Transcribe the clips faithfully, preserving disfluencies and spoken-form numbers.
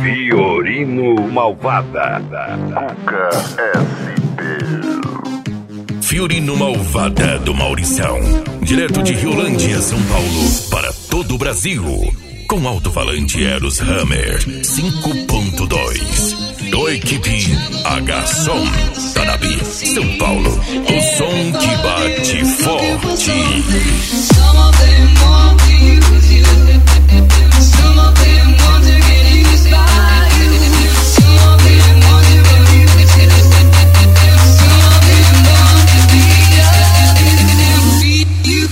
Fiorino Malvada. Cuca S P. Fiorino Malvada do Maurição. Direto de Riolândia, São Paulo, para todo o Brasil. Com alto-falante Eros Hammer cinco ponto dois. Do equipe H-Som, Tanabe, São Paulo. O som que bate forte. Some of them want to use you. Some of them want to get used by you. Some of them want to abuse you. Some of them want to be you. Be you.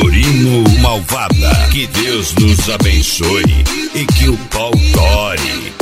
Malvada, que Deus nos abençoe e que o pau tore.